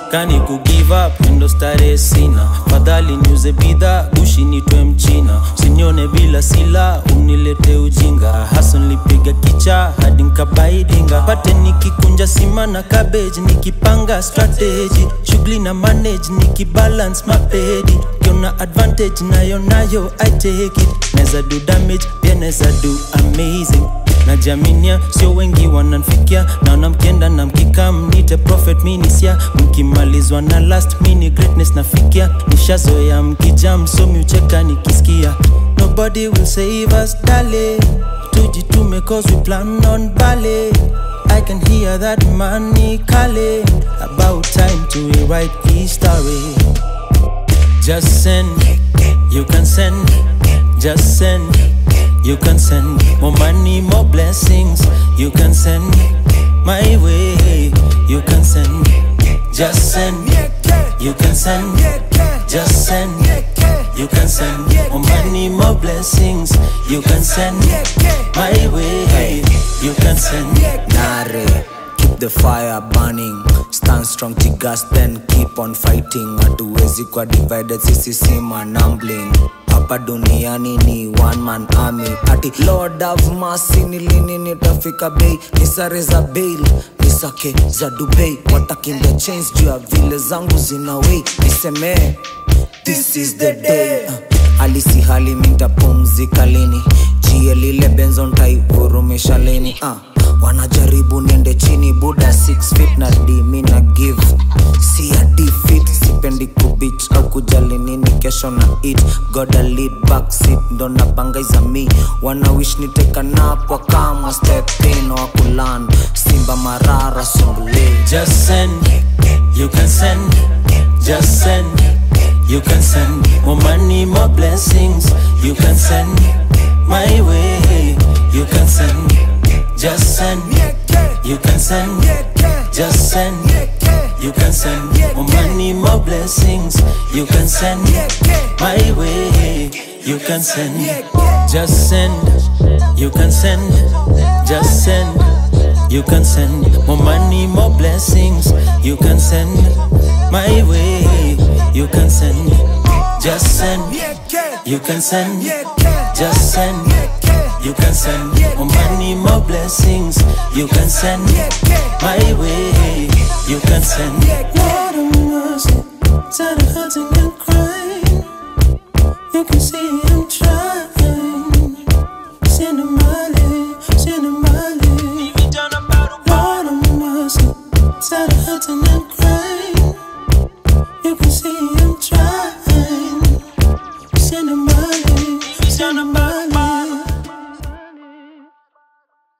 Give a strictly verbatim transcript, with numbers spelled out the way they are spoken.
Kani ku give up ndo stare sina. Fadhali niuze bidhaa gushi nitwe mchina. Usinione bila sila unilete ujinga. Hustle nilipiga kicha hadi nikabaidinga. Pate nikikunja sima na cabbage nikipanga strategy. Shughuli na manage nikibalance mapedi. Kiona advantage nayo nayo I take it. Neza do damage pia neza do amazing. Na jaminia sio wengi wananfikia. Naona mkienda na mkika mnite prophet minisia. Mkimalizwa na last mini greatness nafikia. Nishazoea mkijam so miucheka nikisikia. Nobody will save us darling. Tujitume cause we plan on ballet. I can hear that money calling. About time to rewrite his story. Just send, you can send. Just send, you can send. More money, more blessings. You can send my way. You can send. Just send, you can send. Just send, you can send. More money, more blessings. You can send my way. You can send. Nare, keep the fire burning. Stand strong to gas, then keep on fighting. Hatuwezi kwa divided, sisi si manambling. Hapa duniani ni one man army. Ati Lord have mercy, ni lini nitafika bay. Nisare za bail, nisake za Dubai. Watakinda chains juu ya vile zangu zina way. Niseme, this is the day. uh, Alisi hali minta pumzika lini. Jie lile benzon tai vurumisha leni. uh, Wanajaribu niende chini buda six feet na di mina give. Si a defeat, sipendi kubitch au kujali nini kesho na eat. Gotta lead back seat, ndo napanga iza me. Wana wish niteka nap wakama step in wa kuland. Simba marara sumbule. Just send, you can send. Just send, you can send. More money, more blessings. You can send my way. You can send. Just send, you can send. Just send, you can send. More money, more blessings. You can send my way. You can send. Just send, you can send. Just send, you can send. More money, more blessings. You can send my way. You can send. Just send, you can send. Just send, you can send. More money, more blessings. You can send my way. You can send. Lord of mercy, tired of hurting and crying. You can see I'm trying. Send a money, send a money. Lord of mercy, tired of hurting and crying.